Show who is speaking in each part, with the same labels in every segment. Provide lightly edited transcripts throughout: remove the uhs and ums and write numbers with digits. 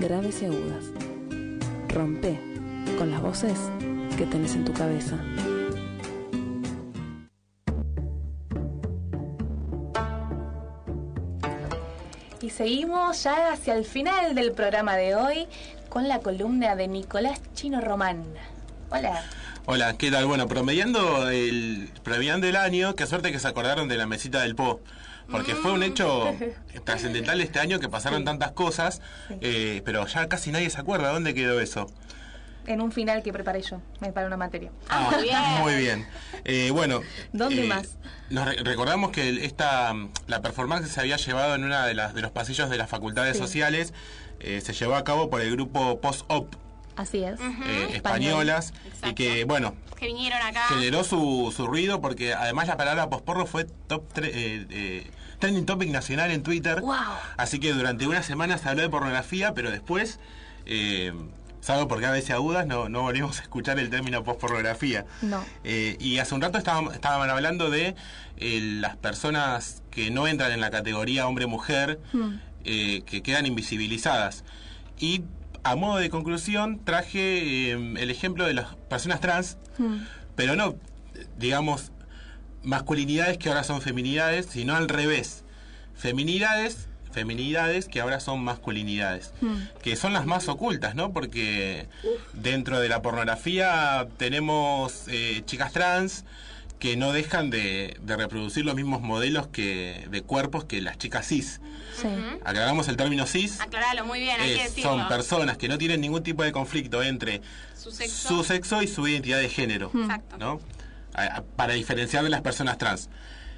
Speaker 1: graves y agudas. Rompe con las voces que tenés en tu cabeza.
Speaker 2: Y seguimos ya hacia el final del programa de hoy con la columna de Nicolás Chino Román. Hola.
Speaker 3: Hola, ¿qué tal? Bueno, promediando el año, qué suerte que se acordaron de la mesita del Po, porque fue un hecho trascendental este año, que pasaron tantas cosas, pero ya casi nadie se acuerda. ¿Dónde quedó eso?
Speaker 2: En un final que preparé yo, para una materia.
Speaker 3: Muy bien. Muy bien. Bueno.
Speaker 2: ¿Dónde más?
Speaker 3: Recordamos que la performance se había llevado en una de los pasillos de las facultades sociales, se llevó a cabo por el grupo Post-Op.
Speaker 2: Así es.
Speaker 3: Españolas. Exacto. Y que, bueno,
Speaker 4: que vinieron acá.
Speaker 3: Generó su ruido, porque además la palabra posporro fue trending topic nacional en Twitter.
Speaker 2: Wow.
Speaker 3: Así que durante una semana se habló de pornografía, pero después, salvo porque a veces agudas, no volvimos a escuchar el término pospornografía.
Speaker 2: No.
Speaker 3: Y hace un rato estaban hablando de las personas que no entran en la categoría hombre-mujer, que quedan invisibilizadas. Y a modo de conclusión traje el ejemplo de las personas trans, pero no, digamos, masculinidades que ahora son feminidades, sino al revés. Feminidades que ahora son masculinidades, que son las más ocultas, ¿no? Porque dentro de la pornografía tenemos chicas trans que no dejan de reproducir los mismos modelos de cuerpos que las chicas cis.
Speaker 2: Sí.
Speaker 3: Aclaramos el término cis.
Speaker 4: Aclaralo, muy bien, hay que decirlo.
Speaker 3: Son personas que no tienen ningún tipo de conflicto entre su sexo y su identidad de género, ¿no? Para diferenciar de las personas trans.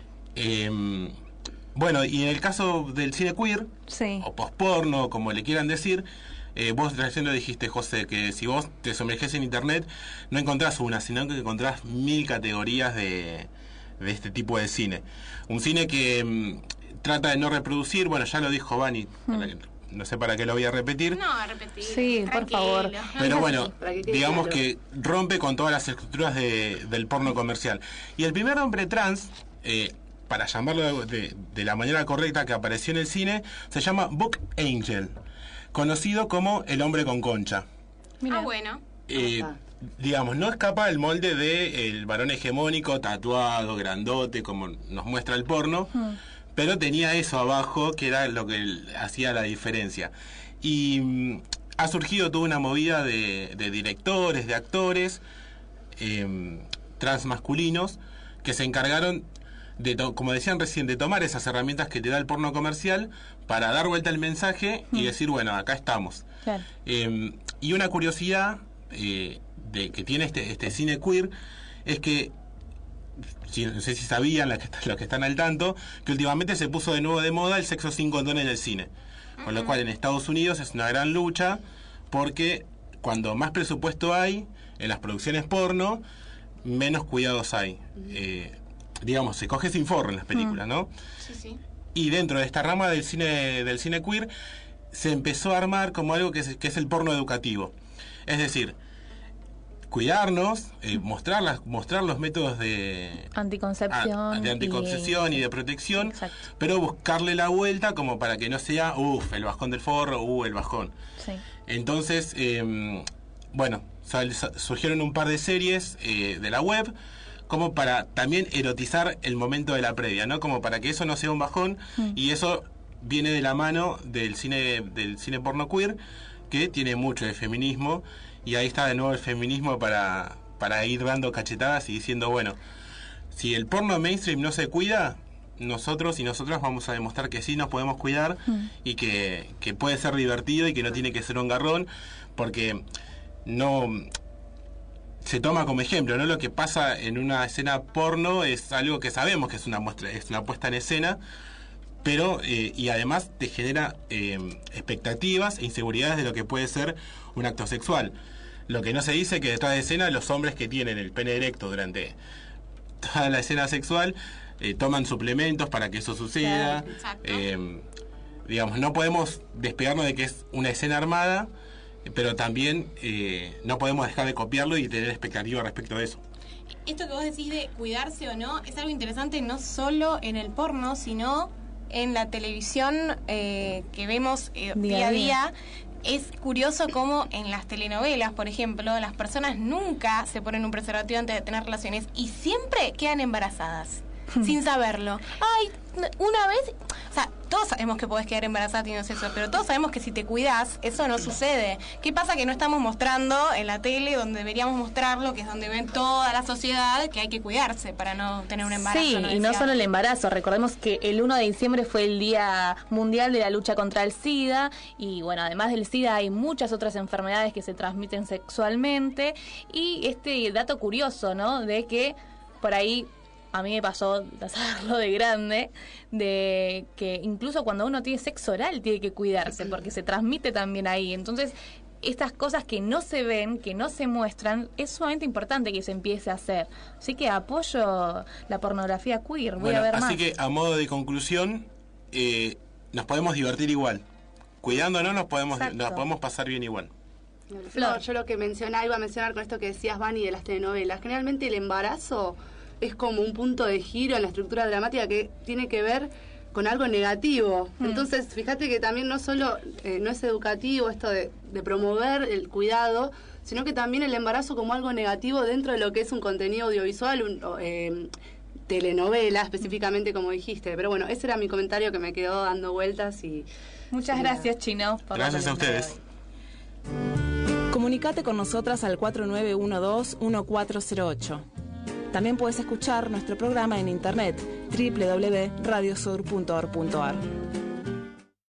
Speaker 3: Bueno, y en el caso del cine queer, o posporno, como le quieran decir, vos recién lo dijiste, José, que si vos te sumergés en internet no encontrás una, sino que encontrás 1000 categorías de este tipo de cine. Un cine que trata de no reproducir, bueno, ya lo dijo Vani, no sé para qué lo voy a repetir.
Speaker 4: No, a repetir.
Speaker 2: Sí, por favor.
Speaker 3: Pero bueno, digamos que rompe con todas las estructuras del porno comercial. Y el primer hombre trans, para llamarlo de la manera correcta, que apareció en el cine, se llama Book Angel, conocido como el hombre con concha.
Speaker 4: Mira. Bueno.
Speaker 3: Digamos, no escapa del molde del varón hegemónico, tatuado, grandote, como nos muestra el porno, pero tenía eso abajo, que era lo que hacía la diferencia. Y ha surgido toda una movida de directores, de actores transmasculinos, que se encargaron como decían recién, de tomar esas herramientas que te da el porno comercial para dar vuelta al mensaje y decir, bueno, acá estamos.
Speaker 2: Claro.
Speaker 3: Y una curiosidad que tiene este cine queer es que, no sé si sabían los que están al tanto, que últimamente se puso de nuevo de moda el sexo sin condón en el cine. Con lo cual en Estados Unidos es una gran lucha, porque cuando más presupuesto hay en las producciones porno, menos cuidados hay. Digamos, se coge sin forro en las películas, ¿no?
Speaker 4: Sí.
Speaker 3: Y dentro de esta rama del cine queer se empezó a armar como algo que es el porno educativo. Es decir, cuidarnos, mostrar los métodos de
Speaker 2: anticoncepción
Speaker 3: y de protección,
Speaker 2: exacto,
Speaker 3: pero buscarle la vuelta como para que no sea el bajón del forro, el bajón.
Speaker 2: Sí.
Speaker 3: Entonces, bueno, surgieron un par de series de la web como para también erotizar el momento de la previa, ¿no? Como para que eso no sea un bajón, y eso viene de la mano del cine porno queer, que tiene mucho de feminismo, y ahí está de nuevo el feminismo para ir dando cachetadas y diciendo, bueno, si el porno mainstream no se cuida, nosotros y nosotras vamos a demostrar que sí nos podemos cuidar y que puede ser divertido y que no tiene que ser un garrón, porque no se toma como ejemplo, ¿no? Lo que pasa en una escena porno es algo que sabemos que es una puesta en escena, pero y además te genera expectativas e inseguridades de lo que puede ser un acto sexual. Lo que no se dice que detrás de escena los hombres que tienen el pene erecto durante toda la escena sexual toman suplementos para que eso suceda. Digamos, no podemos despegarnos de que es una escena armada, pero también no podemos dejar de copiarlo y tener expectativas respecto de eso.
Speaker 4: Esto que vos decís de cuidarse o no es algo interesante no solo en el porno, sino en la televisión que vemos día a día, es curioso cómo en las telenovelas, por ejemplo, las personas nunca se ponen un preservativo antes de tener relaciones y siempre quedan embarazadas. Sin saberlo. Ay, una vez, o sea, todos sabemos que podés quedar embarazada teniendo sexo, pero todos sabemos que si te cuidás, eso no sucede. ¿Qué pasa? Que no estamos mostrando en la tele donde deberíamos mostrarlo, que es donde ven toda la sociedad, que hay que cuidarse para no tener un embarazo.
Speaker 2: Sí, y no solo el embarazo. Recordemos que el 1 de diciembre fue el Día Mundial de la Lucha contra el SIDA, y bueno, además del SIDA hay muchas otras enfermedades que se transmiten sexualmente, y este dato curioso, ¿no? De que por ahí a mí me pasó, de saberlo de grande, de que incluso cuando uno tiene sexo oral tiene que cuidarse, porque se transmite también ahí. Entonces, estas cosas que no se ven, que no se muestran, es sumamente importante que se empiece a hacer. Así que apoyo la pornografía queer, voy a ver más.
Speaker 3: Así que, a modo de conclusión, nos podemos divertir igual. Cuidándonos nos podemos pasar bien igual.
Speaker 5: No, yo lo que iba a mencionar con esto que decías, Vani, de las telenovelas. Generalmente el embarazo es como un punto de giro en la estructura dramática que tiene que ver con algo negativo. Entonces, fíjate que también no solo no es educativo esto de promover el cuidado, sino que también el embarazo como algo negativo dentro de lo que es un contenido audiovisual, telenovela específicamente, como dijiste. Pero bueno, ese era mi comentario que me quedó dando vueltas. Y
Speaker 2: muchas gracias, Chino.
Speaker 3: Gracias a ustedes.
Speaker 1: Comunicate con nosotras al 4912-1408. También puedes escuchar nuestro programa en internet www.radiosur.org.ar.